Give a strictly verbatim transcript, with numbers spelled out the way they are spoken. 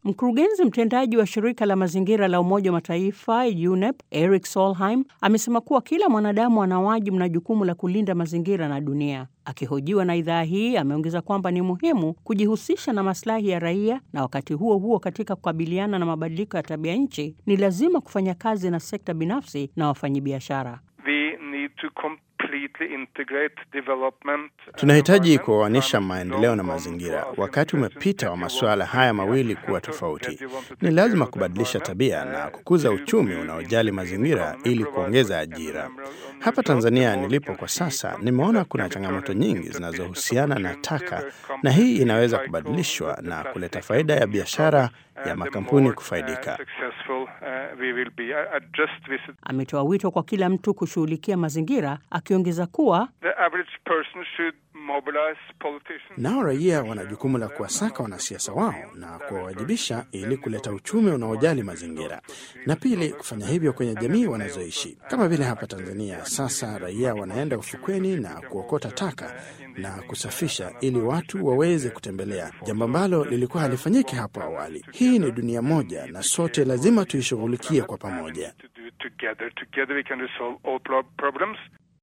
Mkurugenzi mtendaji wa shirika la mazingira la Umoja wa Mataifa U N E P, Erik Solheim, amesema kuwa kila mwanadamu ana wajibu na jukumu la kulinda mazingira na dunia. Akihojiwa na idhaa hii, ameongeza kwamba ni muhimu kujihusisha na maslahi ya raia, na wakati huo huo katika kukabiliana na mabadiliko ya tabia nchi, ni lazima kufanya kazi na sekta binafsi na wafanyabiashara. Tunahitaji kuoanisha maendeleo na mazingira. Wakati umepita wa masuala haya mawili kuwa tofauti. Ni lazima kubadilisha tabia na kukuza uchumi unaojali mazingira ili kuongeza ajira. Hapa Tanzania nilipo kwa sasa, nimeona kuna changamoto nyingi zinazohusiana na taka, na hii inaweza kubadilishwa na kuleta faida ya biashara ya makampuni kufaidika. Ametoa wito kwa kila mtu kushughulikia mazingira, akiongeza kuwa nao raia wana jukumu la kuwasaka wanasiasa wao na kuwawajibisha ili kuleta uchumi unaojali mazingira, na pili, kufanya hivyo kwenye jamii wanazoishi. Kama vile hapa Tanzania sasa raia wanaenda ufukweni na kuokota taka na kusafisha ili watu waweze kutembelea, jambo ambalo lilikuwa halifanyiki hapo awali. Hii ni dunia moja na sote lazima tuishughulikie kwa pamoja.